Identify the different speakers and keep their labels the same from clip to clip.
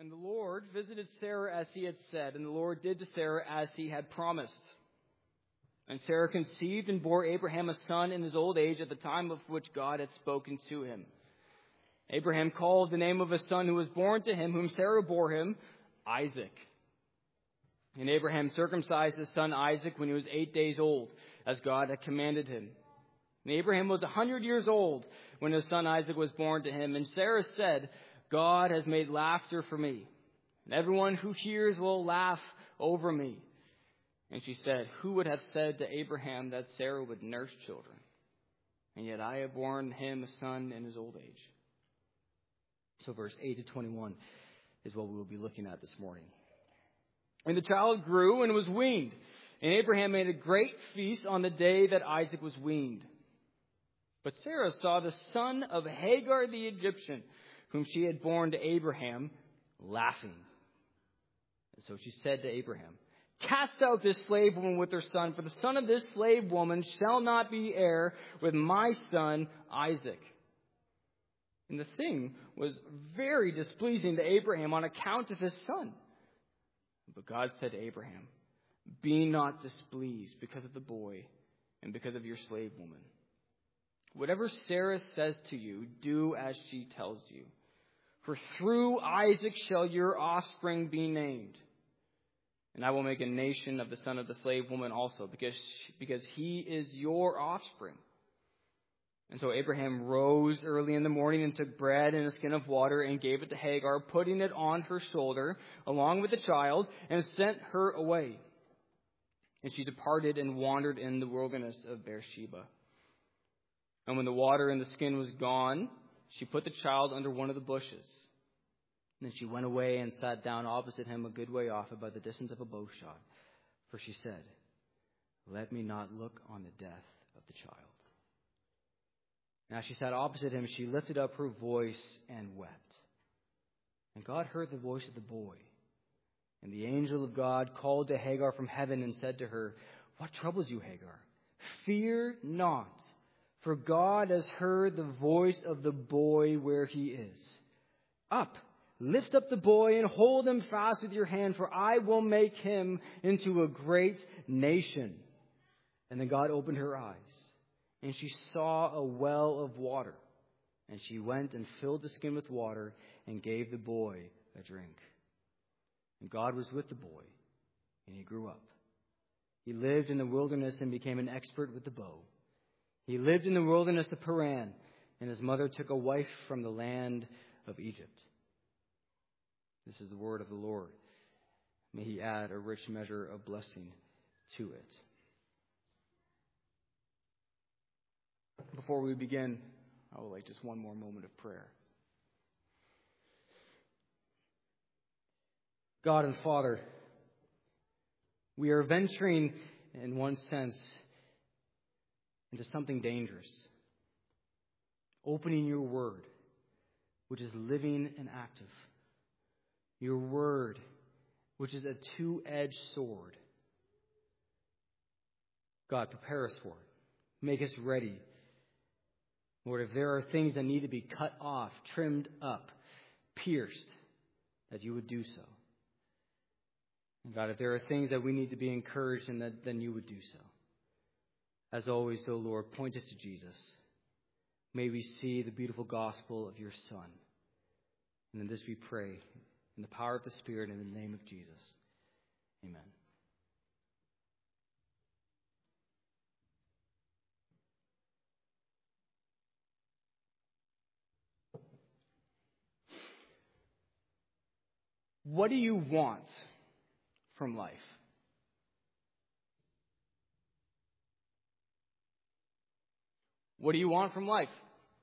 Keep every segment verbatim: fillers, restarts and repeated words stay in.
Speaker 1: And the Lord visited Sarah as he had said, and the Lord did to Sarah as he had promised. And Sarah conceived and bore Abraham a son in his old age at the time of which God had spoken to him. Abraham called the name of his son who was born to him, whom Sarah bore him, Isaac. And Abraham circumcised his son Isaac when he was eight days old, as God had commanded him. And Abraham was a hundred years old when his son Isaac was born to him. And Sarah said, God has made laughter for me, and everyone who hears will laugh over me. And she said, who would have said to Abraham that Sarah would nurse children? And yet I have borne him a son in his old age. So verse eight to twenty-one is what we will be looking at this morning. And the child grew and was weaned. And Abraham made a great feast on the day that Isaac was weaned. But Sarah saw the son of Hagar the Egyptian, whom she had borne to Abraham, laughing. And so she said to Abraham, cast out this slave woman with her son, for the son of this slave woman shall not be heir with my son Isaac. And the thing was very displeasing to Abraham on account of his son. But God said to Abraham, be not displeased because of the boy and because of your slave woman. Whatever Sarah says to you, do as she tells you. For through Isaac shall your offspring be named. And I will make a nation of the son of the slave woman also, because, because he is your offspring. And so Abraham rose early in the morning and took bread and a skin of water and gave it to Hagar, putting it on her shoulder along with the child, and sent her away. And she departed and wandered in the wilderness of Beersheba. And when the water in the skin was gone, she put the child under one of the bushes. And then she went away and sat down opposite him a good way off, about the distance of a bow shot. For she said, let me not look on the death of the child. And as she sat opposite him, she lifted up her voice and wept. And God heard the voice of the boy. And the angel of God called to Hagar from heaven and said to her, what troubles you, Hagar? Fear not. For God has heard the voice of the boy where he is. Up, lift up the boy and hold him fast with your hand, for I will make him into a great nation. And then God opened her eyes, and she saw a well of water. And she went and filled the skin with water and gave the boy a drink. And God was with the boy, and he grew up. He lived in the wilderness and became an expert with the bow. He lived in the wilderness of Paran, and his mother took a wife from the land of Egypt. This is the word of the Lord. May he add a rich measure of blessing to it. Before we begin, I would like just one more moment of prayer. God and Father, we are venturing, in one sense, into something dangerous. Opening your word, which is living and active. Your word, which is a two-edged sword. God, prepare us for it. Make us ready. Lord, if there are things that need to be cut off, trimmed up, pierced, that you would do so. And God, if there are things that we need to be encouraged in, that then you would do so. As always, though, Lord, point us to Jesus. May we see the beautiful gospel of your Son. And in this we pray, in the power of the Spirit, and in the name of Jesus. Amen. What do you want from life? What do you want from life?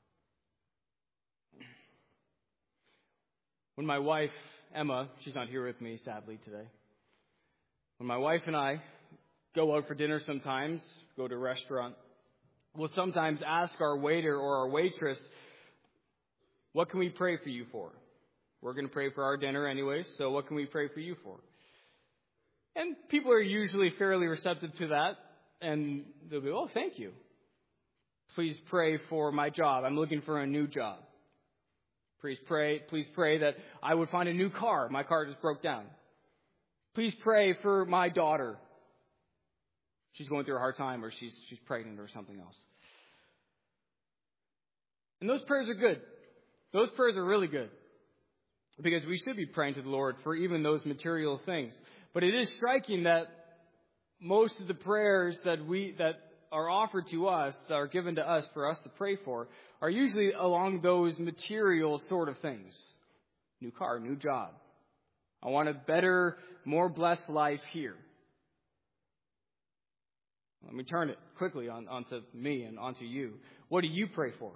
Speaker 1: When my wife, Emma, she's not here with me, sadly, today. When my wife and I go out for dinner sometimes, go to a restaurant, we'll sometimes ask our waiter or our waitress, what can we pray for you for? We're going to pray for our dinner anyway, so what can we pray for you for? And people are usually fairly receptive to that, and they'll be, oh, thank you. Please pray for my job. I'm looking for a new job. Please pray, please pray that I would find a new car. My car just broke down. Please pray for my daughter. She's going through a hard time, or she's she's pregnant or something else. And those prayers are good. Those prayers are really good. Because we should be praying to the Lord for even those material things. But it is striking that most of the prayers that we that are offered to us, that are given to us for us to pray for, are usually along those material sort of things. New car, new job. I want a better, more blessed life here. Let me turn it quickly on, onto me and onto you. What do you pray for?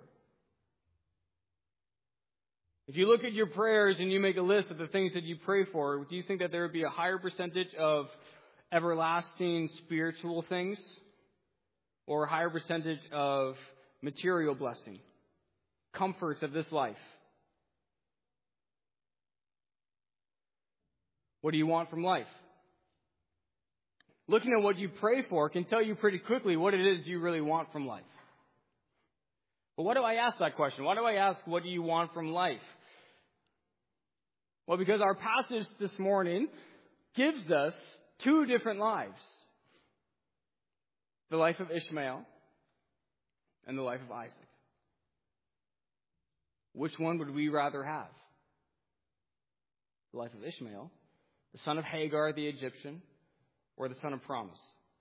Speaker 1: If you look at your prayers and you make a list of the things that you pray for, do you think that there would be a higher percentage of everlasting spiritual things or a higher percentage of material blessing, comforts of this life? What do you want from life? Looking at what you pray for can tell you pretty quickly what it is you really want from life. But why do I ask that question? Why do I ask, what do you want from life? Well, because our passage this morning gives us two different lives. The life of Ishmael and the life of Isaac. Which one would we rather have? The life of Ishmael, the son of Hagar the Egyptian, or the son of promise?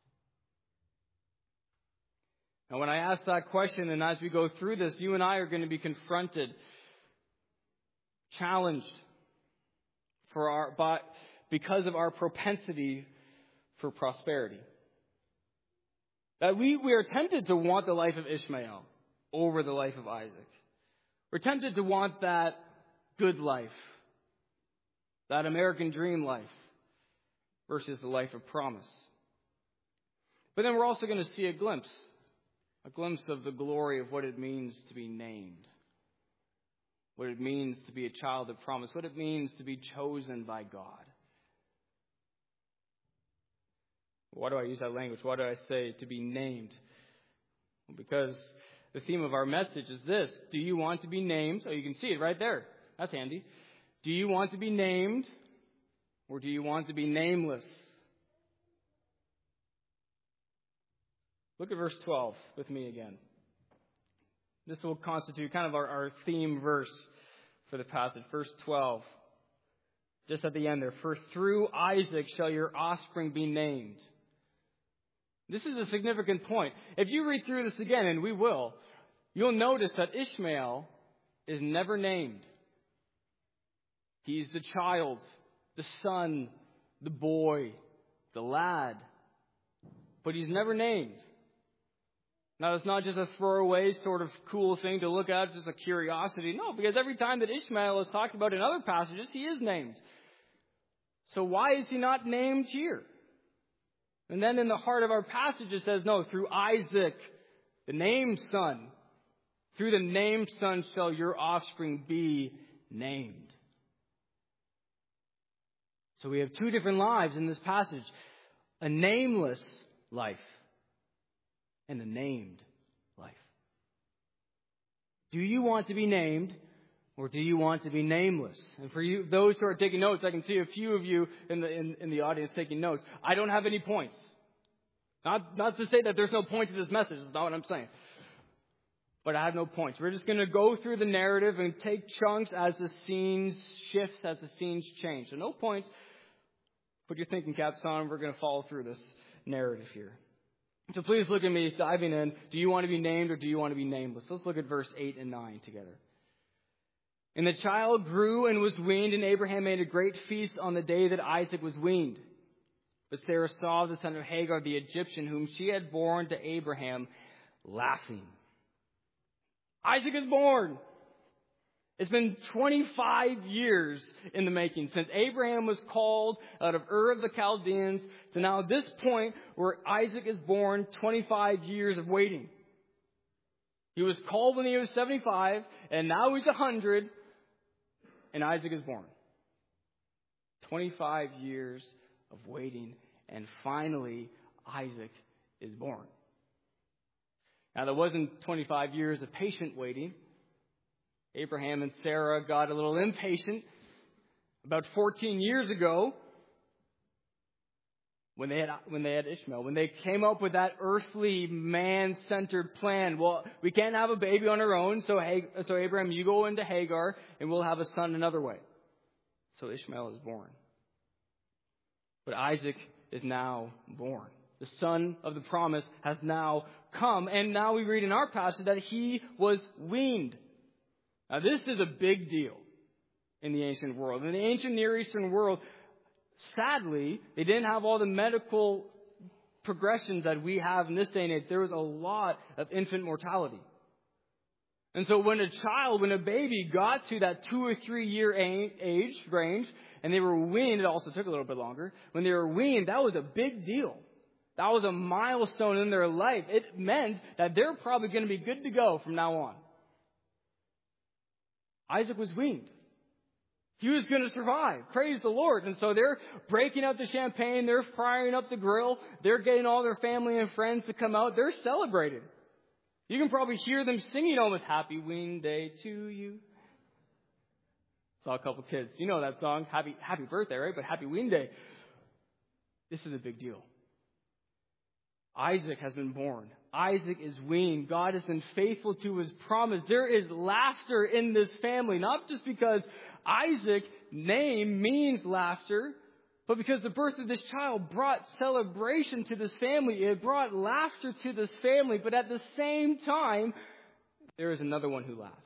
Speaker 1: Now, when I ask that question, and as we go through this, you and I are going to be confronted, challenged for our, by, because of our propensity for prosperity. That we, we are tempted to want the life of Ishmael over the life of Isaac. We're tempted to want that good life, that American dream life, versus the life of promise. But then we're also going to see a glimpse, a glimpse of the glory of what it means to be named, what it means to be a child of promise, what it means to be chosen by God. Why do I use that language? Why do I say to be named? Well, because the theme of our message is this. Do you want to be named? Oh, you can see it right there. That's handy. Do you want to be named, or do you want to be nameless? Look at verse twelve with me again. This will constitute kind of our, our theme verse for the passage. Verse twelve. Just at the end there. For through Isaac shall your offspring be named. This is a significant point. If you read through this again, and we will, you'll notice that Ishmael is never named. He's the child, the son, the boy, the lad. But he's never named. Now, it's not just a throwaway sort of cool thing to look at, just a curiosity. No, because every time that Ishmael is talked about in other passages, he is named. So why is he not named here? And then in the heart of our passage it says, no, through Isaac, the named son, through the named son shall your offspring be named. So we have two different lives in this passage. A nameless life and a named life. Do you want to be named, or do you want to be nameless? And for you, those who are taking notes, I can see a few of you in the in, in the audience taking notes. I don't have any points. Not not to say that there's no point to this message. That's not what I'm saying. But I have no points. We're just going to go through the narrative and take chunks as the scenes shifts, as the scenes change. So no points. Put your thinking caps on. We're going to follow through this narrative here. So please look at me diving in. Do you want to be named, or do you want to be nameless? Let's look at verse eight and nine together. And the child grew and was weaned, and Abraham made a great feast on the day that Isaac was weaned. But Sarah saw the son of Hagar, the Egyptian, whom she had borne to Abraham, laughing. Isaac is born. It's been twenty-five years in the making since Abraham was called out of Ur of the Chaldeans to now this point where Isaac is born, twenty-five years of waiting. He was called when he was seventy-five, and now he's one hundred, and Isaac is born. twenty-five years of waiting, and finally Isaac is born. Now, there wasn't twenty-five years of patient waiting. Abraham and Sarah got a little impatient about fourteen years ago when they had when they had Ishmael, when they came up with that earthly man-centered plan. Well, we can't have a baby on our own, so Hag- so Abraham, you go into Hagar, and we'll have a son another way. So Ishmael is born. But Isaac is now born. The son of the promise has now come. And now we read in our passage that he was weaned. Now this is a big deal in the ancient world. In the ancient Near Eastern world, sadly, they didn't have all the medical progressions that we have in this day and age. There was a lot of infant mortality. And so when a child, when a baby got to that two or three year age range, and they were weaned, it also took a little bit longer. When they were weaned, that was a big deal. That was a milestone in their life. It meant that they're probably going to be good to go from now on. Isaac was weaned. He was going to survive. Praise the Lord. And so they're breaking out the champagne. They're firing up the grill. They're getting all their family and friends to come out. They're celebrating. You can probably hear them singing almost, "Happy Wean Day to you." Saw a couple kids. You know that song. Happy, happy birthday, right? But Happy Wean Day. This is a big deal. Isaac has been born. Isaac is weaned. God has been faithful to his promise. There is laughter in this family, not just because Isaac's name means laughter, but because the birth of this child brought celebration to this family. It brought laughter to this family. But at the same time, there is another one who laughs.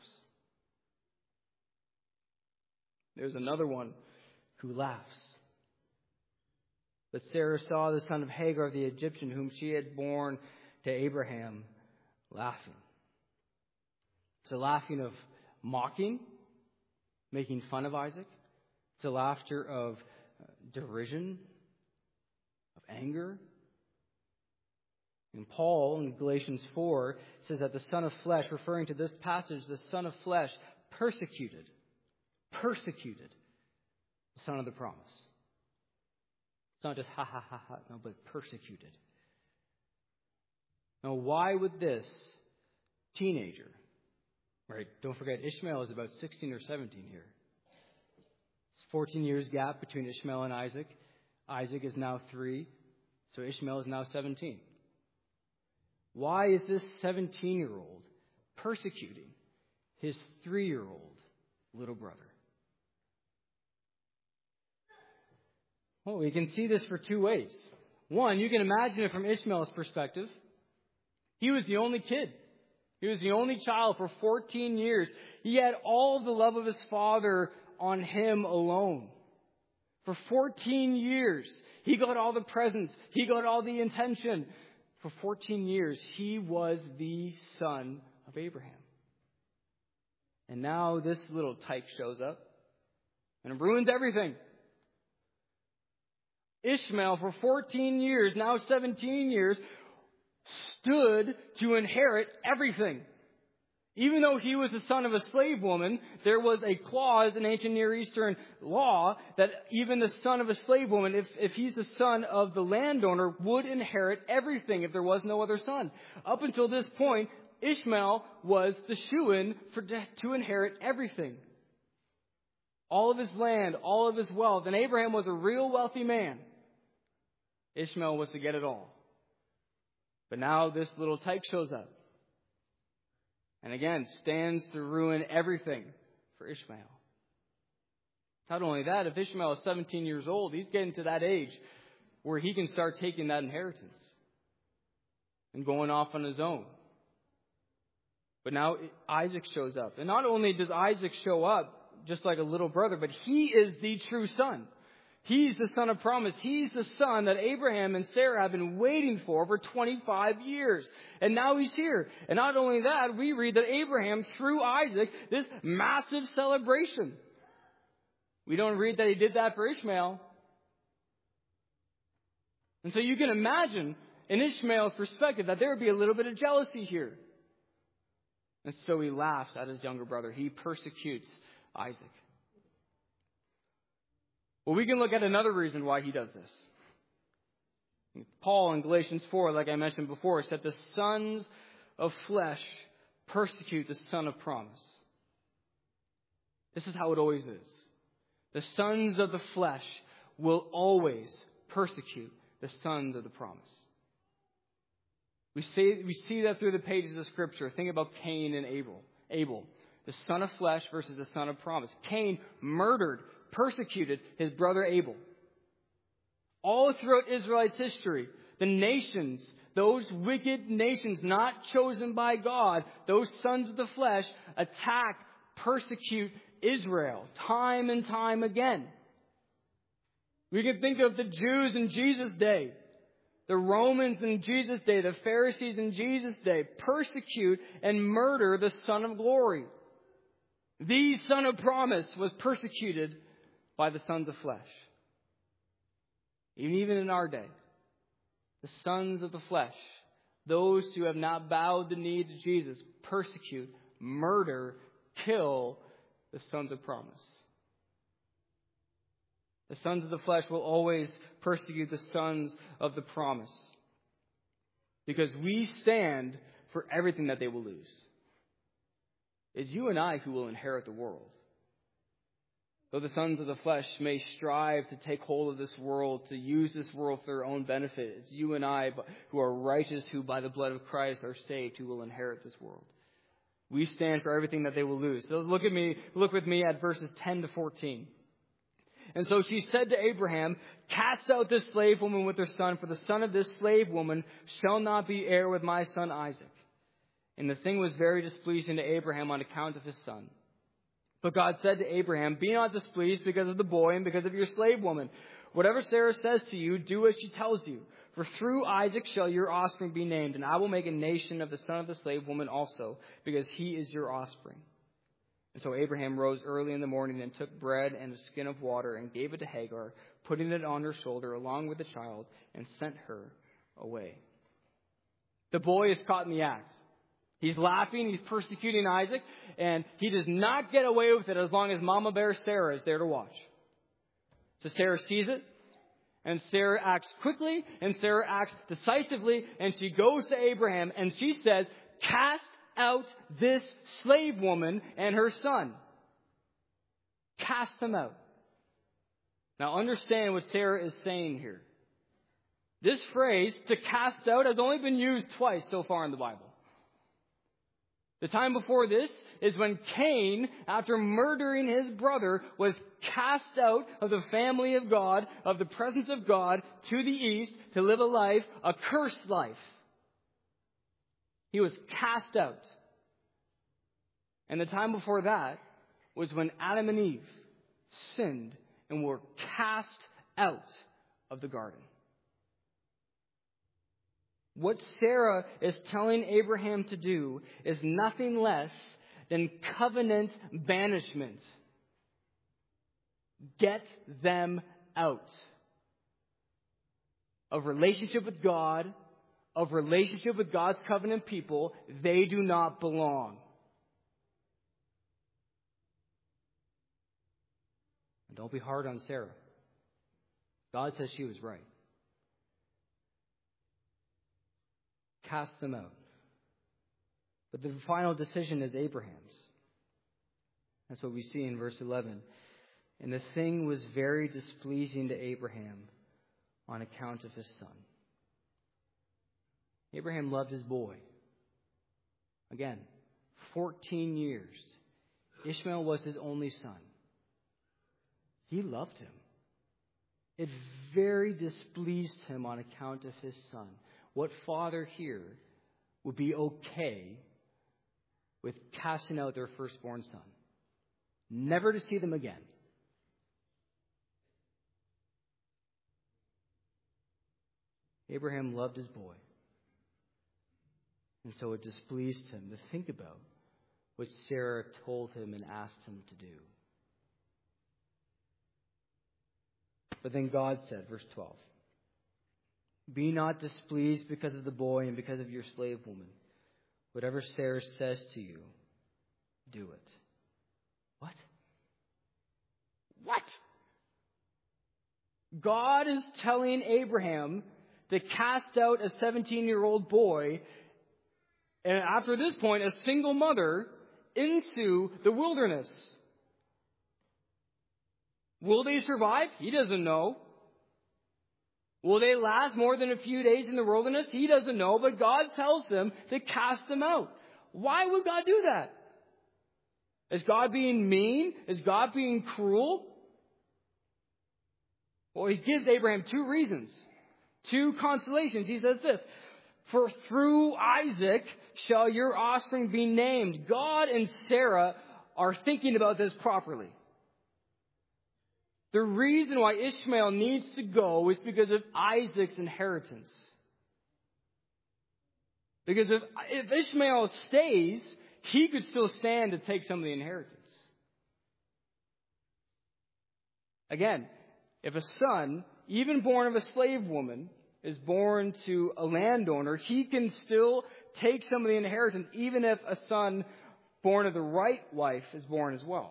Speaker 1: There's another one who laughs. But Sarah saw the son of Hagar the Egyptian, whom she had borne to Abraham, laughing. It's a laughing of mocking, making fun of Isaac. It's a laughter of derision, of anger. And Paul in Galatians four says that the son of flesh, referring to this passage, the son of flesh persecuted, persecuted the son of the promise. It's not just ha ha ha ha, no, but persecuted. Now, why would this teenager, right? Don't forget, Ishmael is about sixteen or seventeen here. It's fourteen years gap between Ishmael and Isaac. Isaac is now three, so Ishmael is now seventeen. Why is this seventeen-year-old persecuting his three-year-old little brother? Well, we can see this for two ways. One, you can imagine it from Ishmael's perspective. He was the only kid. He was the only child for fourteen years. He had all the love of his father on him alone. For fourteen years, he got all the presents. He got all the attention. For fourteen years, he was the son of Abraham. And now this little tyke shows up and ruins everything. Ishmael, for fourteen years, now seventeen years, stood to inherit everything. Even though he was the son of a slave woman, there was a clause in ancient Near Eastern law that even the son of a slave woman, if, if he's the son of the landowner, would inherit everything if there was no other son. Up until this point, Ishmael was the shoo-in for to inherit everything. All of his land, all of his wealth. And Abraham was a real wealthy man. Ishmael was to get it all. But now this little tyke shows up. And again, stands to ruin everything for Ishmael. Not only that, if Ishmael is seventeen years old, he's getting to that age where he can start taking that inheritance and going off on his own. But now Isaac shows up. And not only does Isaac show up just like a little brother, but he is the true son. He's the son of promise. He's the son that Abraham and Sarah have been waiting for for twenty-five years. And now he's here. And not only that, we read that Abraham, through Isaac, this massive celebration. We don't read that he did that for Ishmael. And so you can imagine, in Ishmael's perspective, that there would be a little bit of jealousy here. And so he laughs at his younger brother. He persecutes Isaac. Well, we can look at another reason why he does this. Paul in Galatians four, like I mentioned before, said the sons of flesh persecute the son of promise. This is how it always is. The sons of the flesh will always persecute the sons of the promise. We see, we see that through the pages of Scripture. Think about Cain and Abel. Abel, the son of flesh versus the son of promise. Cain murdered, persecuted his brother Abel. All throughout Israel's history, the nations, those wicked nations not chosen by God, those sons of the flesh, attack, persecute Israel time and time again. We can think of the Jews in Jesus' day, the Romans in Jesus' day, the Pharisees in Jesus' day, persecute and murder the Son of Glory. The Son of Promise was persecuted by the sons of flesh. Even in our day, the sons of the flesh, those who have not bowed the knee to Jesus, persecute, murder, kill the sons of promise. The sons of the flesh will always persecute the sons of the promise, because we stand for everything that they will lose. It's you and I who will inherit the world. Though the sons of the flesh may strive to take hold of this world, to use this world for their own benefit, it's you and I who are righteous, who by the blood of Christ are saved, who will inherit this world. We stand for everything that they will lose. So look at me, look with me at verses ten to fourteen. And so she said to Abraham, "Cast out this slave woman with her son, for the son of this slave woman shall not be heir with my son Isaac." And the thing was very displeasing to Abraham on account of his son. But God said to Abraham, "Be not displeased because of the boy and because of your slave woman. Whatever Sarah says to you, do as she tells you. For through Isaac shall your offspring be named, and I will make a nation of the son of the slave woman also, because he is your offspring." And so Abraham rose early in the morning and took bread and a skin of water and gave it to Hagar, putting it on her shoulder along with the child, and sent her away. The boy is caught in the act. He's laughing, he's persecuting Isaac, and he does not get away with it as long as Mama Bear Sarah is there to watch. So Sarah sees it, and Sarah acts quickly, and Sarah acts decisively, and she goes to Abraham, and she says, "Cast out this slave woman and her son." Cast them out. Now understand what Sarah is saying here. This phrase, to cast out, has only been used twice so far in the Bible. The time before this is when Cain, after murdering his brother, was cast out of the family of God, of the presence of God, to the east to live a life, a cursed life. He was cast out. And the time before that was when Adam and Eve sinned and were cast out of the garden. What Sarah is telling Abraham to do is nothing less than covenant banishment. Get them out of relationship with God, of relationship with God's covenant people. They do not belong. And don't be hard on Sarah. God says she was right. Cast them out. But the final decision is Abraham's. That's what we see in verse eleven. And the thing was very displeasing to Abraham on account of his son. Abraham loved his boy. Again, fourteen years. Ishmael was his only son. He loved him. It very displeased him on account of his son. What father here would be okay with casting out their firstborn son? Never to see them again. Abraham loved his boy. And so it displeased him to think about what Sarah told him and asked him to do. But then God said, verse twelve, "Be not displeased because of the boy and because of your slave woman. Whatever Sarah says to you, do it." What? What? God is telling Abraham to cast out a seventeen-year-old boy, and after this point, a single mother, into the wilderness. Will they survive? He doesn't know. Will they last more than a few days in the wilderness? He doesn't know, but God tells them to cast them out. Why would God do that? Is God being mean? Is God being cruel? Well, he gives Abraham two reasons, two consolations. He says this, for through Isaac shall your offspring be named. God and Sarah are thinking about this properly. The reason why Ishmael needs to go is because of Isaac's inheritance. Because if, if Ishmael stays, he could still stand to take some of the inheritance. Again, if a son, even born of a slave woman, is born to a landowner, he can still take some of the inheritance, even if a son born of the right wife is born as well.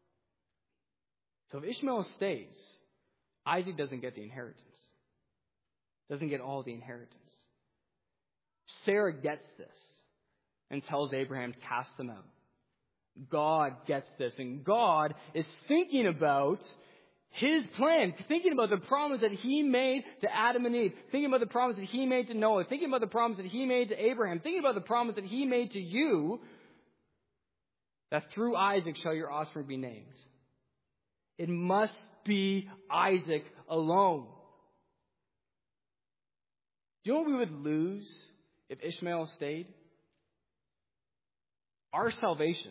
Speaker 1: So if Ishmael stays, Isaac doesn't get the inheritance. Doesn't get all the inheritance. Sarah gets this and tells Abraham to cast them out. God gets this, and God is thinking about His plan, thinking about the promise that He made to Adam and Eve, thinking about the promise that He made to Noah, thinking about the promise that He made to Abraham, thinking about the promise that He made to you, that through Isaac shall your offspring be named. It must be Isaac alone. Do you know what we would lose if Ishmael stayed? Our salvation.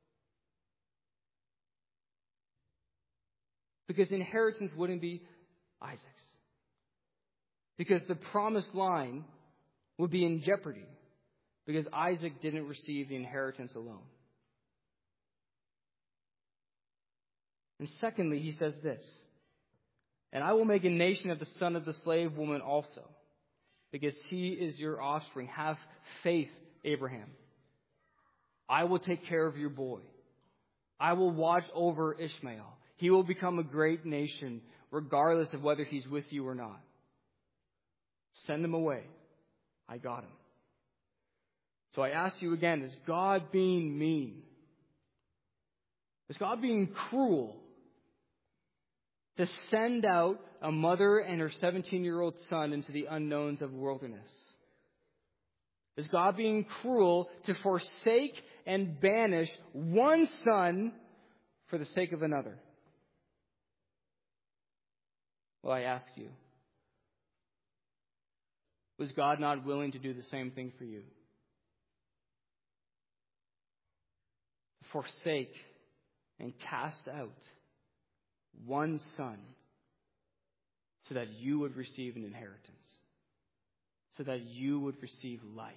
Speaker 1: Because inheritance wouldn't be Isaac's. Because the promised line would be in jeopardy. Because Isaac didn't receive the inheritance alone. And secondly, he says this, and I will make a nation of the son of the slave woman also, because he is your offspring. Have faith, Abraham. I will take care of your boy. I will watch over Ishmael. He will become a great nation, regardless of whether he's with you or not. Send him away. I got him. So I ask you again, is God being mean? Is God being cruel to send out a mother and her seventeen-year-old son into the unknowns of wilderness? Is God being cruel to forsake and banish one son for the sake of another? Well, I ask you, was God not willing to do the same thing for you? Forsake and cast out one son so that you would receive an inheritance, so that you would receive life.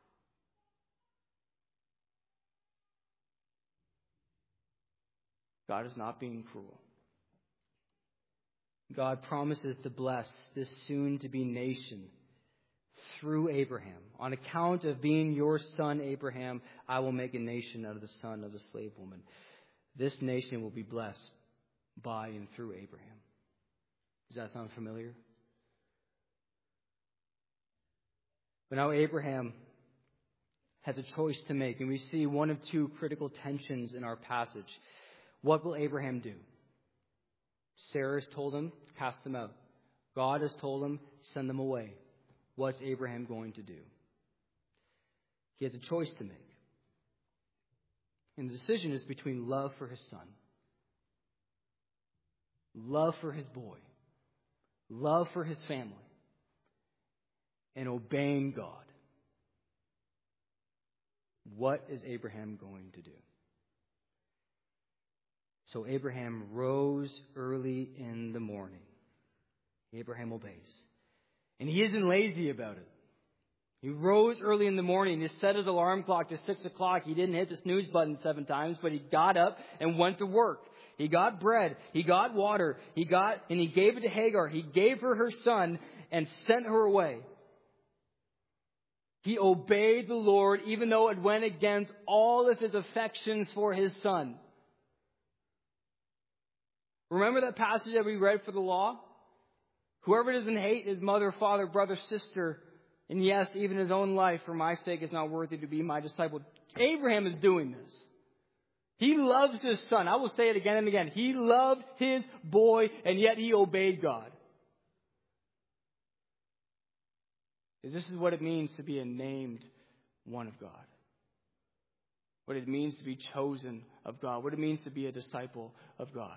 Speaker 1: God is not being cruel. God promises to bless this soon-to-be nation through Abraham. On account of being your son, Abraham, I will make a nation out of the son of the slave woman. This nation will be blessed by and through Abraham. Does that sound familiar? But now Abraham has a choice to make, and we see one of two critical tensions in our passage. What will Abraham do? Sarah has told him, cast them out. God has told him, send them away. What's Abraham going to do? He has a choice to make. And the decision is between love for his son, love for his boy, love for his family, and obeying God. What is Abraham going to do? So Abraham rose early in the morning. Abraham obeys. And he isn't lazy about it. He rose early in the morning. He set his alarm clock to six o'clock. He didn't hit the snooze button seven times, but he got up and went to work. He got bread. He got water. He got, and he gave it to Hagar. He gave her her son and sent her away. He obeyed the Lord, even though it went against all of his affections for his son. Remember that passage that we read for the law? Whoever doesn't hate his mother, father, brother, sister, and yes, even his own life for my sake is not worthy to be my disciple. Abraham is doing this. He loves his son. I will say it again and again. He loved his boy, and yet he obeyed God. Because this is what it means to be a named one of God. What it means to be chosen of God. What it means to be a disciple of God.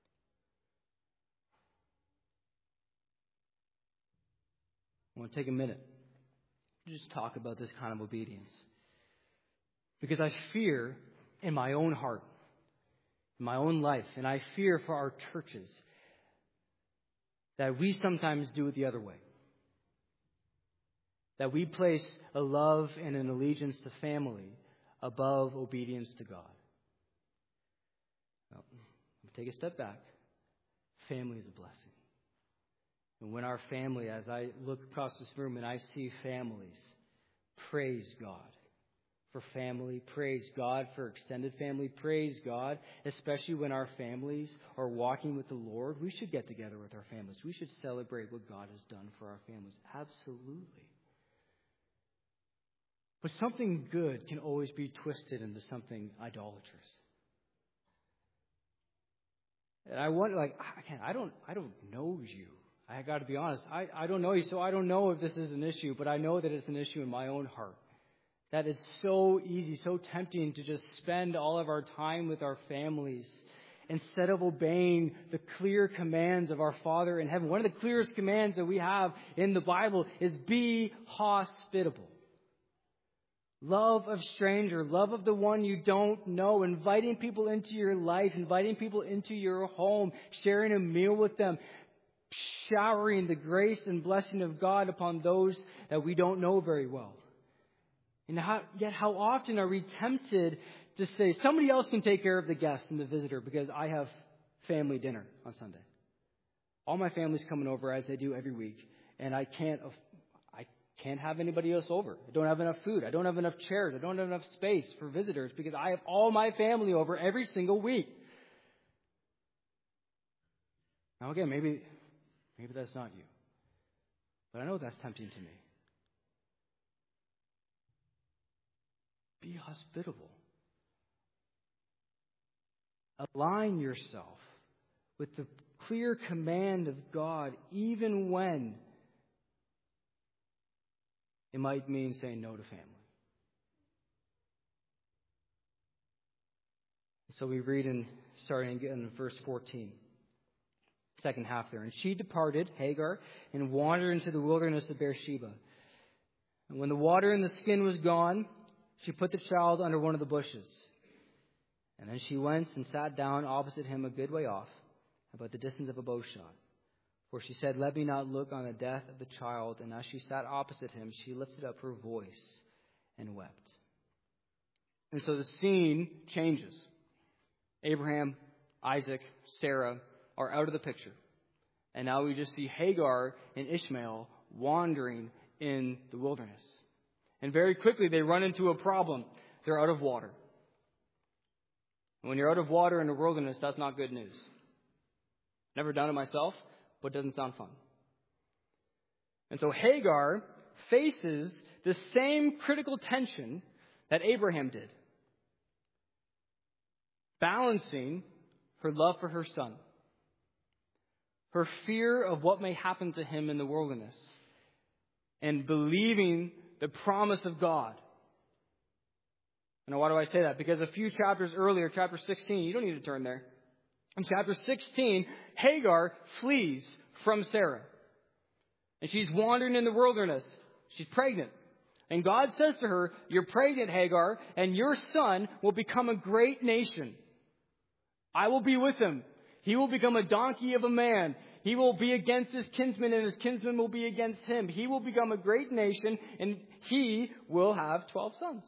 Speaker 1: I want to take a minute to just talk about this kind of obedience. Because I fear in my own heart, in my own life, and I fear for our churches that we sometimes do it the other way. That we place a love and an allegiance to family above obedience to God. Now, take a step back. Family is a blessing. And when our family, as I look across this room and I see families, praise God for family, praise God for extended family, praise God, especially when our families are walking with the Lord. We should get together with our families. We should celebrate what God has done for our families. Absolutely. But something good can always be twisted into something idolatrous. And I wonder, like, again, I don't, I don't know you. I got to be honest. I, I don't know you, so I don't know if this is an issue, but I know that it's an issue in my own heart. That it's so easy, so tempting to just spend all of our time with our families instead of obeying the clear commands of our Father in heaven. One of the clearest commands that we have in the Bible is be hospitable. Love of stranger, love of the one you don't know, inviting people into your life, inviting people into your home, sharing a meal with them, showering the grace and blessing of God upon those that we don't know very well. And how, yet how often are we tempted to say, somebody else can take care of the guest and the visitor because I have family dinner on Sunday. All my family's coming over as they do every week, and I can't I can't have anybody else over. I don't have enough food. I don't have enough chairs. I don't have enough space for visitors because I have all my family over every single week. Now again, maybe maybe that's not you. But I know that's tempting to me. Be hospitable. Align yourself with the clear command of God, even when it might mean saying no to family. So we read in, starting again in verse fourteen, second half there. And she departed, Hagar, and wandered into the wilderness of Beersheba. And when the water in the skin was gone, she put the child under one of the bushes. And then she went and sat down opposite him a good way off, about the distance of a bow shot. For she said, let me not look on the death of the child. And as she sat opposite him, she lifted up her voice and wept. And so the scene changes. Abraham, Isaac, Sarah are out of the picture. And now we just see Hagar and Ishmael wandering in the wilderness. And very quickly they run into a problem. They're out of water. And when you're out of water in the wilderness, that's not good news. Never done it myself, but it doesn't sound fun. And so Hagar faces the same critical tension that Abraham did. Balancing her love for her son, her fear of what may happen to him in the wilderness, and believing the promise of God. Now, why do I say that? Because a few chapters earlier, chapter sixteen, you don't need to turn there. In chapter sixteen, Hagar flees from Sarah. And she's wandering in the wilderness. She's pregnant. And God says to her, you're pregnant, Hagar, and your son will become a great nation. I will be with him. He will become a donkey of a man. He will be against his kinsmen, and his kinsmen will be against him. He will become a great nation, and he will have twelve sons.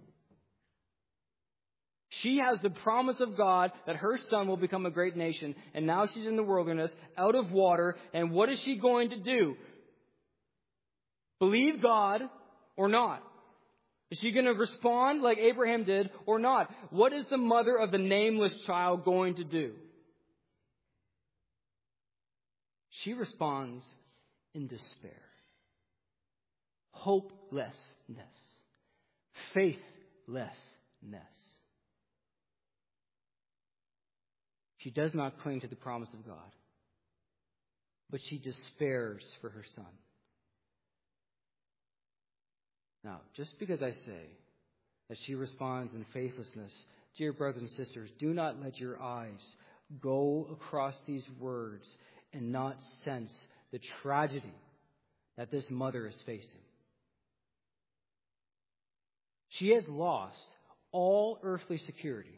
Speaker 1: She has the promise of God that her son will become a great nation, and now she's in the wilderness, out of water, and what is she going to do? Believe God or not? Is she going to respond like Abraham did or not? What is the mother of the nameless child going to do? She responds in despair, hopelessness, faithlessness. She does not cling to the promise of God, but she despairs for her son. Now, just because I say that she responds in faithlessness, dear brothers and sisters, do not let your eyes go across these words and not sense the tragedy that this mother is facing. She has lost all earthly security.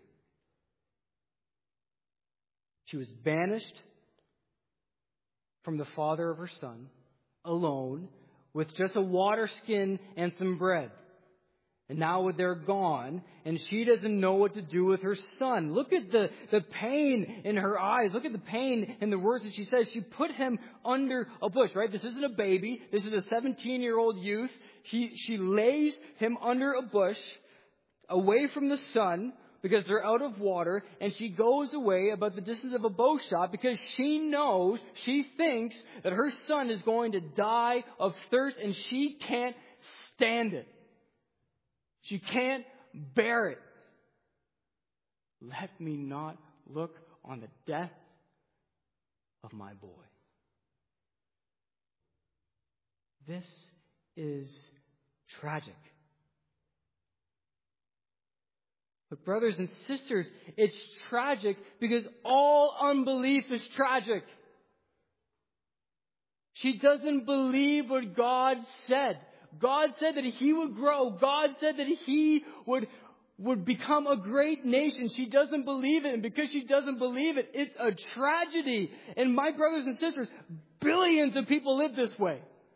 Speaker 1: She was banished from the father of her son, alone, with just a water skin and some bread. And now they're gone, and she doesn't know what to do with her son. Look at the, the pain in her eyes. Look at the pain in the words that she says. She put him under a bush, right? This isn't a baby. This is a seventeen-year-old youth. He, she lays him under a bush, away from the sun, because they're out of water, and she goes away about the distance of a bow shot because she knows, she thinks that her son is going to die of thirst, and she can't stand it. She can't bear it. Let me not look on the death of my boy. This is tragic. But brothers and sisters, it's tragic because all unbelief is tragic. She doesn't believe what God said. God said that He would grow. God said that He would, would become a great nation. She doesn't believe it. And because she doesn't believe it, it's a tragedy. And my brothers and sisters, billions of people live this way.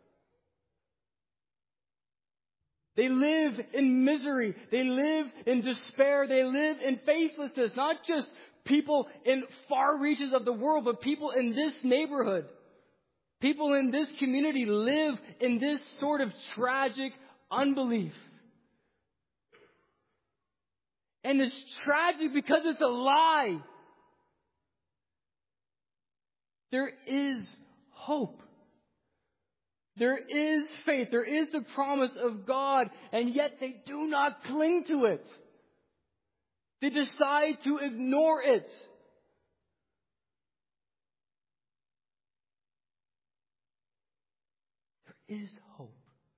Speaker 1: They live in misery. They live in despair. They live in faithlessness. Not just people in far reaches of the world, but people in this neighborhood. People in this community live in this sort of tragic unbelief. And it's tragic because it's a lie. There is hope. There is faith. There is the promise of God. And yet they do not cling to it. They decide to ignore it. There is hope.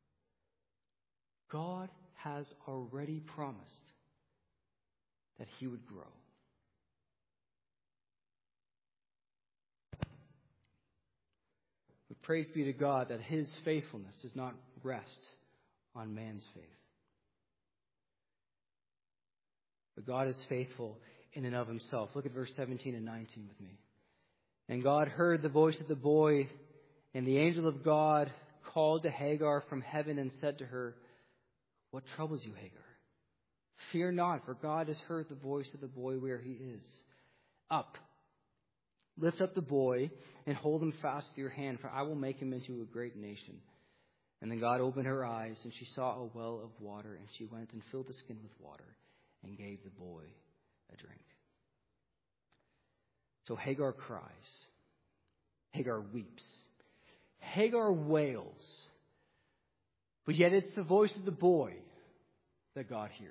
Speaker 1: God has already promised that He would grow. But praise be to God that His faithfulness does not rest on man's faith. But God is faithful in and of Himself. Look at verse seventeen and nineteen with me. And God heard the voice of the boy, and the angel of God called to Hagar from heaven and said to her, "What troubles you, Hagar? Fear not, for God has heard the voice of the boy where he is. Up, lift up the boy and hold him fast with your hand, for I will make him into a great nation." And then God opened her eyes, and she saw a well of water, and she went and filled the skin with water and gave the boy a drink. So Hagar cries. Hagar weeps. Hagar wails. But yet it's the voice of the boy that God hears.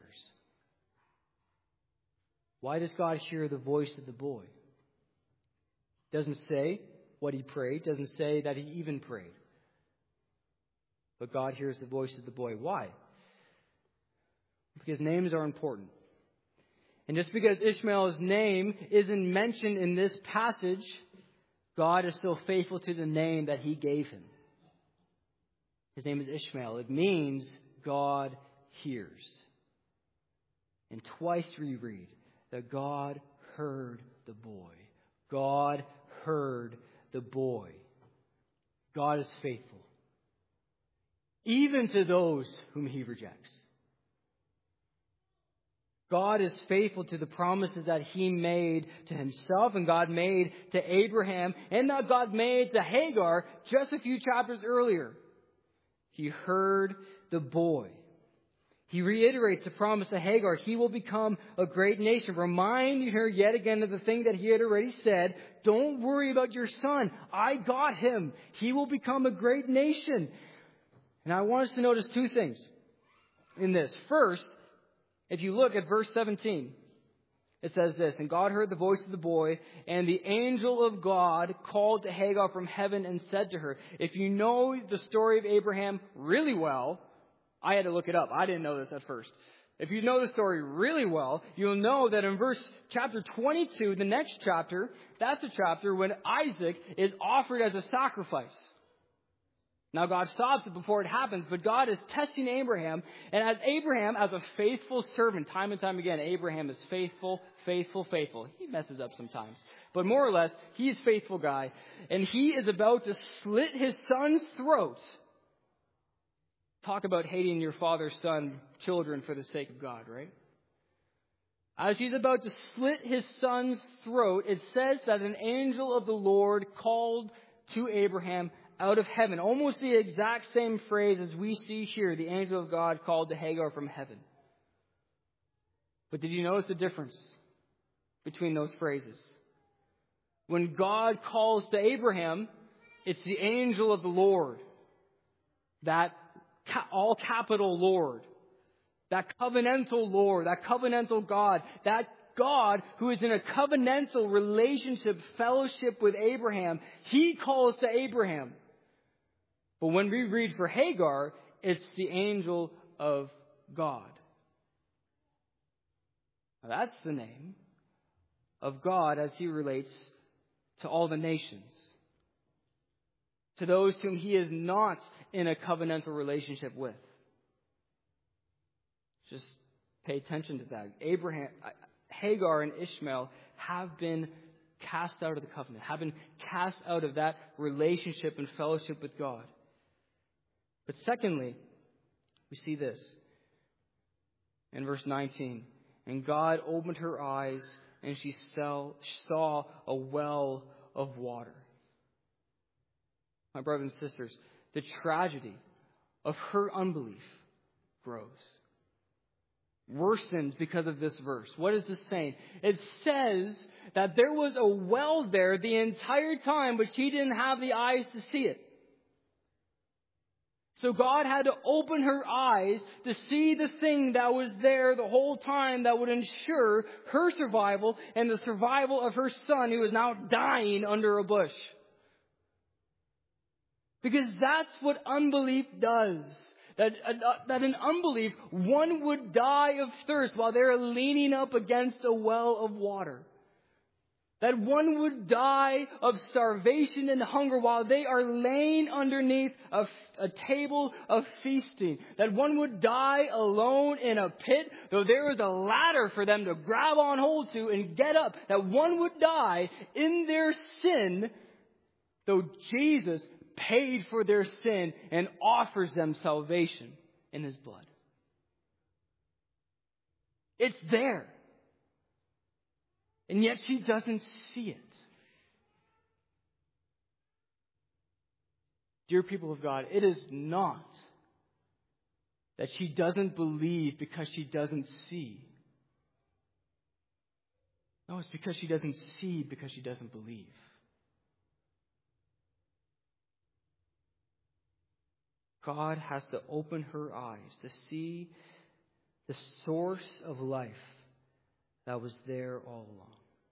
Speaker 1: Why does God hear the voice of the boy? Doesn't say what he prayed. Doesn't say that he even prayed. But God hears the voice of the boy. Why? Because names are important. And just because Ishmael's name isn't mentioned in this passage, God is still faithful to the name that He gave him. His name is Ishmael. It means God hears. And twice we read that God heard the boy. God heard the boy. God is faithful, even to those whom He rejects. God is faithful to the promises that He made to Himself, and God made to Abraham, and that God made to Hagar just a few chapters earlier. He heard the boy. He reiterates the promise to Hagar. He will become a great nation, reminding her yet again of the thing that He had already said. Don't worry about your son. I got him. He will become a great nation. And I want us to notice two things in this. First, if you look at verse seventeen, It says this, "And God heard the voice of the boy, and the angel of God called to Hagar from heaven and said to her," if you know the story of Abraham really well, I had to look it up. I didn't know this at first. If you know the story really well, you'll know that in verse chapter twenty-two, the next chapter, that's a chapter when Isaac is offered as a sacrifice. Now God stops it before it happens, but God is testing Abraham. And as Abraham, as a faithful servant, time and time again, Abraham is faithful, faithful, faithful. He messes up sometimes. But more or less, he's a faithful guy. And he is about to slit his son's throat. Talk about hating your father's son, children for the sake of God, right? As he's about to slit his son's throat, it says that an angel of the Lord called to Abraham out of heaven. Almost the exact same phrase as we see here. The angel of God called to Hagar from heaven. But did you notice the difference between those phrases? When God calls to Abraham, it's the angel of the Lord. That all capital Lord. That covenantal Lord. That covenantal God. That God who is in a covenantal relationship, fellowship with Abraham. He calls to Abraham. But when we read for Hagar, it's the angel of God. Now that's the name of God as he relates to all the nations. To those whom he is not in a covenantal relationship with. Just pay attention to that. Abraham, Hagar and Ishmael have been cast out of the covenant, have been cast out of that relationship and fellowship with God. But secondly, we see this in verse nineteen. "And God opened her eyes, and she saw a well of water." My brothers and sisters, the tragedy of her unbelief grows. Worsens because of this verse. What is this saying? It says that there was a well there the entire time, but she didn't have the eyes to see it. So God had to open her eyes to see the thing that was there the whole time that would ensure her survival and the survival of her son who is now dying under a bush. Because that's what unbelief does. That, uh, that in unbelief, one would die of thirst while they're leaning up against a well of water. That one would die of starvation and hunger while they are laying underneath a, a table of feasting. That one would die alone in a pit, though there is a ladder for them to grab on hold to and get up. That one would die in their sin, though Jesus paid for their sin and offers them salvation in his blood. It's there. And yet she doesn't see it. Dear people of God, it is not that she doesn't believe because she doesn't see. No, it's because she doesn't see because she doesn't believe. God has to open her eyes to see the source of life that was there all along.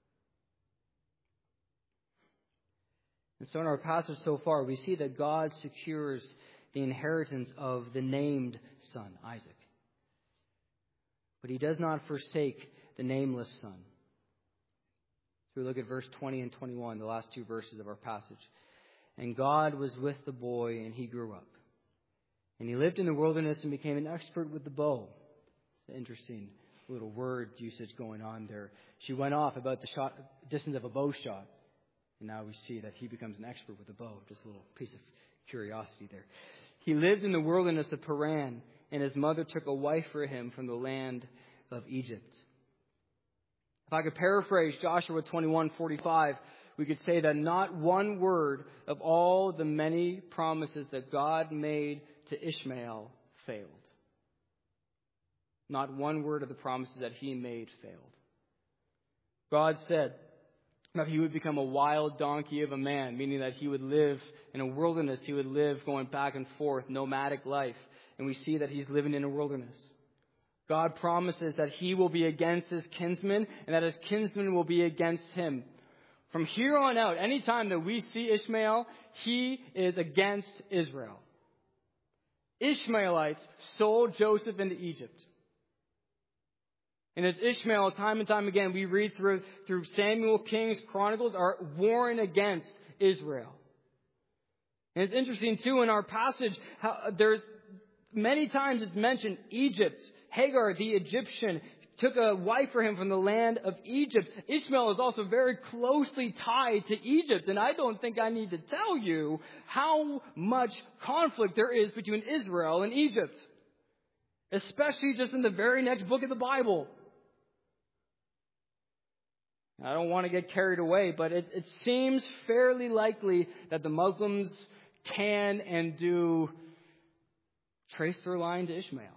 Speaker 1: And so in our passage so far, we see that God secures the inheritance of the named son, Isaac. But he does not forsake the nameless son. So we look at verse twenty and twenty-one, the last two verses of our passage. "And God was with the boy, and he grew up. And he lived in the wilderness and became an expert with the bow." It's an interesting little word usage going on there. She went off about the shot, distance of a bow shot. And now we see that he becomes an expert with a bow. Just a little piece of curiosity there. "He lived in the wilderness of Paran, and his mother took a wife for him from the land of Egypt." If I could paraphrase Joshua twenty-one forty-five, we could say that not one word of all the many promises that God made to Ishmael failed. Not one word of the promises that he made failed. God said that he would become a wild donkey of a man, meaning that he would live in a wilderness. He would live going back and forth, nomadic life. And we see that he's living in a wilderness. God promises that he will be against his kinsmen and that his kinsmen will be against him. From here on out, anytime that we see Ishmael, he is against Israel. Ishmaelites sold Joseph into Egypt. And as Ishmael, time and time again, we read through, through Samuel, Kings, Chronicles, are warring against Israel. And it's interesting, too, in our passage, how there's many times it's mentioned Egypt. Hagar, the Egyptian, took a wife for him from the land of Egypt. Ishmael is also very closely tied to Egypt. And I don't think I need to tell you how much conflict there is between Israel and Egypt. Especially just in the very next book of the Bible. I don't want to get carried away, but it, it seems fairly likely that the Muslims can and do trace their line to Ishmael.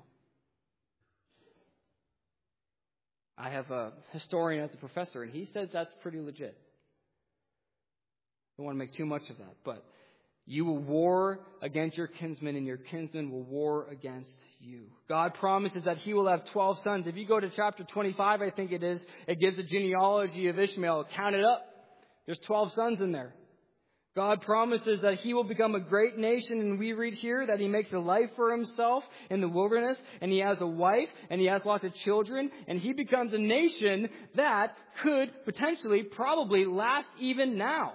Speaker 1: I have a historian as a professor, and he says that's pretty legit. I don't want to make too much of that, but you will war against your kinsmen, and your kinsmen will war against you. God promises that he will have twelve sons. If you go to chapter twenty-five, I think it is, it gives a genealogy of Ishmael. Count it up. There's twelve sons in there. God promises that he will become a great nation, and we read here that he makes a life for himself in the wilderness, and he has a wife, and he has lots of children, and he becomes a nation that could potentially, probably last even now.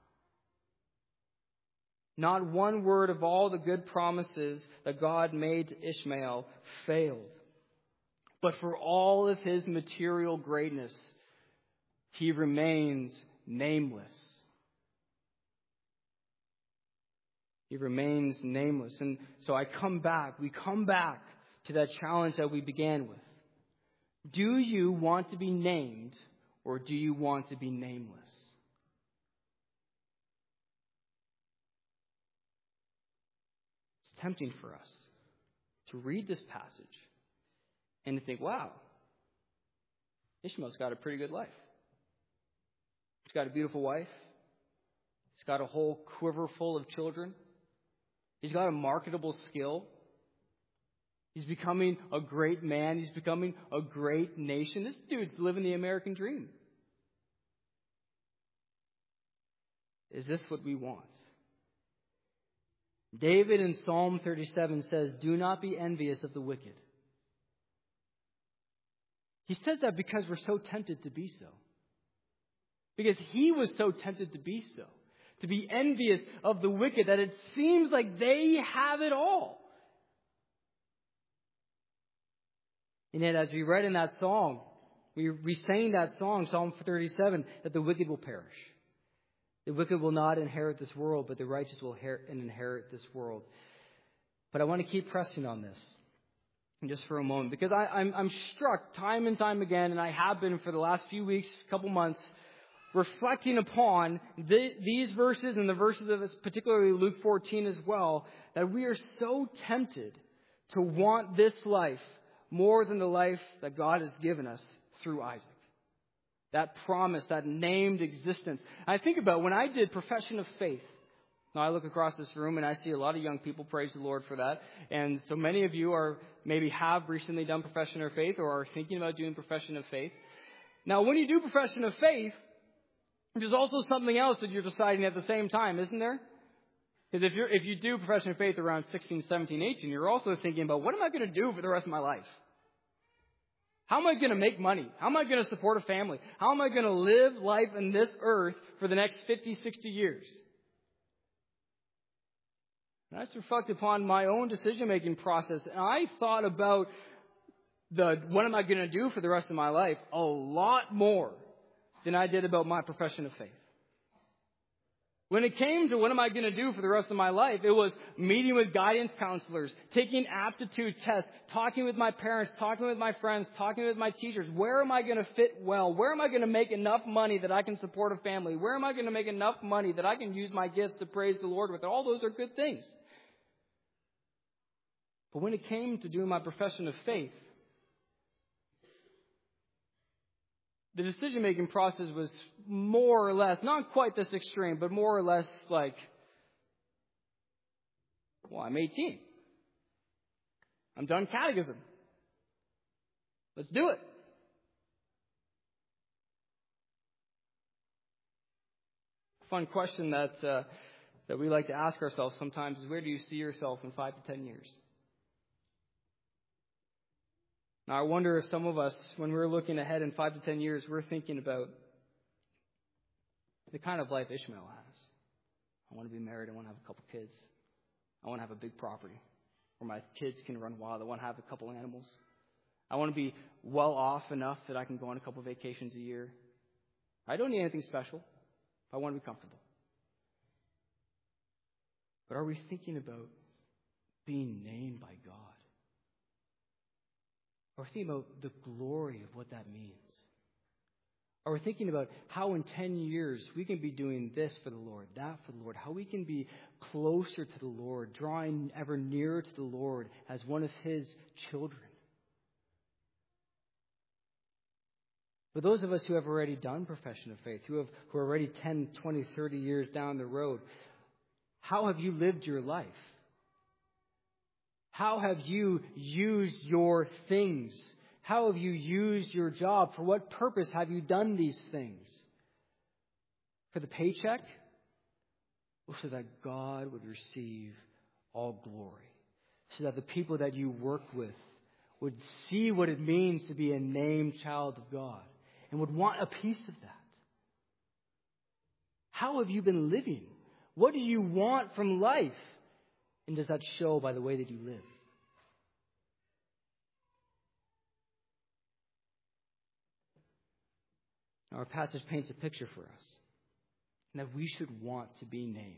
Speaker 1: Not one word of all the good promises that God made to Ishmael failed. But for all of his material greatness, he remains nameless. He remains nameless. And so I come back, we come back to that challenge that we began with. Do you want to be named, or do you want to be nameless? It's tempting for us to read this passage and to think, wow, Ishmael's got a pretty good life. He's got a beautiful wife. He's got a whole quiver full of children. He's got a marketable skill. He's becoming a great man. He's becoming a great nation. This dude's living the American dream. Is this what we want? David in Psalm thirty-seven says, "Do not be envious of the wicked." He says that because we're so tempted to be so. Because he was so tempted to be so. To be envious of the wicked, that it seems like they have it all. And yet, as we read in that song, we, we sang that song, Psalm thirty-seven, that the wicked will perish. The wicked will not inherit this world, but the righteous will inherit this world. But I want to keep pressing on this just for a moment, because I, I'm, I'm struck time and time again, and I have been for the last few weeks, couple months, reflecting upon the, these verses and the verses of this, particularly Luke fourteen as well, that we are so tempted to want this life more than the life that God has given us through Isaac. That promise, that named existence. I think about when I did profession of faith. Now I look across this room and I see a lot of young people, praise the Lord for that. And so many of you are maybe have recently done profession of faith or are thinking about doing profession of faith. Now when you do profession of faith, there's also something else that you're deciding at the same time, isn't there? Because if you're if you do profession of faith around sixteen, seventeen, eighteen, you're also thinking about, what am I going to do for the rest of my life? How am I going to make money? How am I going to support a family? How am I going to live life in this earth for the next fifty, sixty years? And I just reflect upon my own decision-making process, and I thought about the what am I going to do for the rest of my life a lot more than I did about my profession of faith. When it came to what am I going to do for the rest of my life, it was meeting with guidance counselors, taking aptitude tests, talking with my parents, talking with my friends, talking with my teachers. Where am I going to fit well? Where am I going to make enough money that I can support a family? Where am I going to make enough money that I can use my gifts to praise the Lord with? All those are good things. But when it came to doing my profession of faith, the decision-making process was more or less, not quite this extreme, but more or less like, well, I'm eighteen. I'm done catechism. Let's do it. Fun question that uh, that we like to ask ourselves sometimes is, where do you see yourself in five to ten years? Now, I wonder if some of us, when we're looking ahead in five to ten years, we're thinking about the kind of life Ishmael has. I want to be married. I want to have a couple kids. I want to have a big property where my kids can run wild. I want to have a couple animals. I want to be well off enough that I can go on a couple vacations a year. I don't need anything special. I want to be comfortable. But are we thinking about being named by God? Are we thinking about the glory of what that means? Are we thinking about how in ten years we can be doing this for the Lord, that for the Lord, how we can be closer to the Lord, drawing ever nearer to the Lord as one of His children? For those of us who have already done profession of faith, who have who are already ten, twenty, thirty years down the road, how have you lived your life? How have you used your things? How have you used your job? For what purpose have you done these things? For the paycheck? Or so that God would receive all glory. So that the people that you work with would see what it means to be a named child of God and would want a piece of that. How have you been living? What do you want from life? And does that show by the way that you live? Now, our passage paints a picture for us that we should want to be named.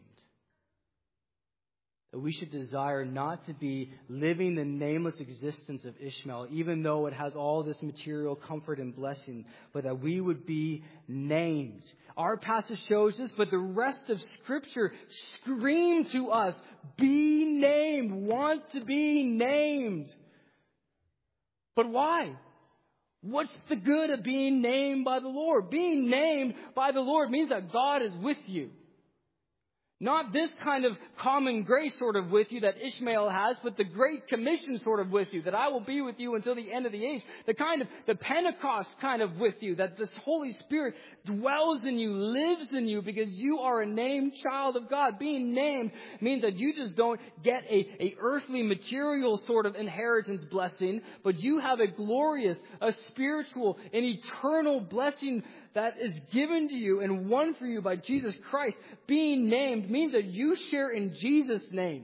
Speaker 1: That we should desire not to be living the nameless existence of Ishmael, even though it has all this material comfort and blessing, but that we would be named. Our passage shows this, but the rest of Scripture scream to us, be named, want to be named. But why? What's the good of being named by the Lord? Being named by the Lord means that God is with you. Not this kind of common grace sort of with you that Ishmael has, but the Great Commission sort of with you, that I will be with you until the end of the age. The kind of, the Pentecost kind of with you, that this Holy Spirit dwells in you, lives in you, because you are a named child of God. Being named means that you just don't get a, a earthly, material sort of inheritance blessing, but you have a glorious, a spiritual, an eternal blessing that is given to you and won for you by Jesus Christ. Being named means that you share in Jesus' name.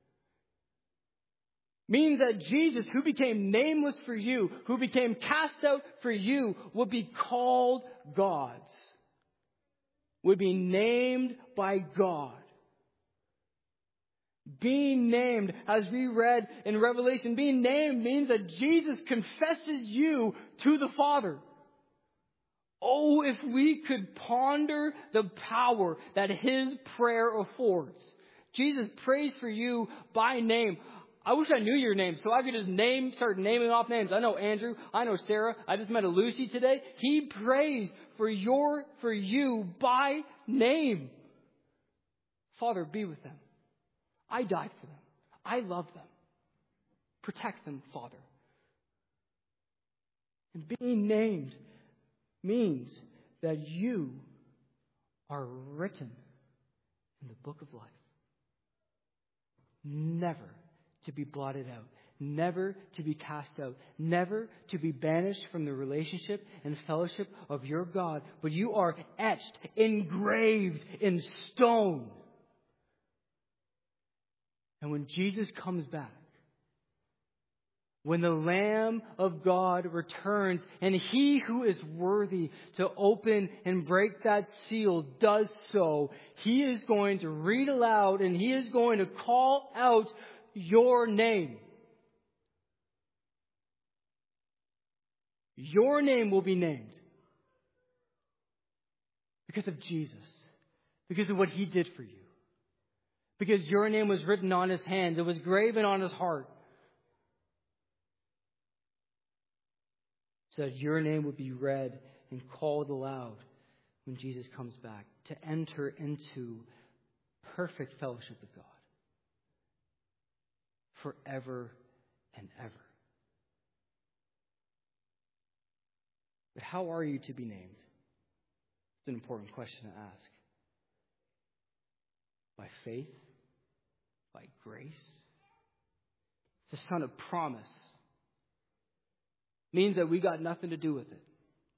Speaker 1: Means that Jesus, who became nameless for you, who became cast out for you, would be called God's. Would be named by God. Being named, as we read in Revelation, being named means that Jesus confesses you to the Father. Oh, if we could ponder the power that His prayer affords. Jesus prays for you by name. I wish I knew your name so I could just name, start naming off names. I know Andrew. I know Sarah. I just met a Lucy today. He prays for your, for you by name. Father, be with them. I died for them. I love them. Protect them, Father. And being named means that you are written in the book of life. Never to be blotted out. Never to be cast out. Never to be banished from the relationship and fellowship of your God. But you are etched, engraved in stone. And when Jesus comes back, when the Lamb of God returns, and He who is worthy to open and break that seal does so, He is going to read aloud and He is going to call out your name. Your name will be named because of Jesus, because of what He did for you, because your name was written on His hands, it was graven on His heart. So that your name would be read and called aloud when Jesus comes back to enter into perfect fellowship with God forever and ever. But how are you to be named? It's an important question to ask. By faith? By grace? It's a son of promise. It means that we got nothing to do with it.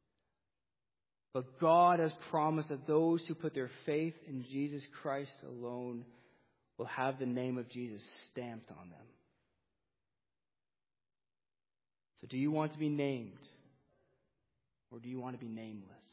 Speaker 1: But God has promised that those who put their faith in Jesus Christ alone will have the name of Jesus stamped on them. So do you want to be named? Or do you want to be nameless?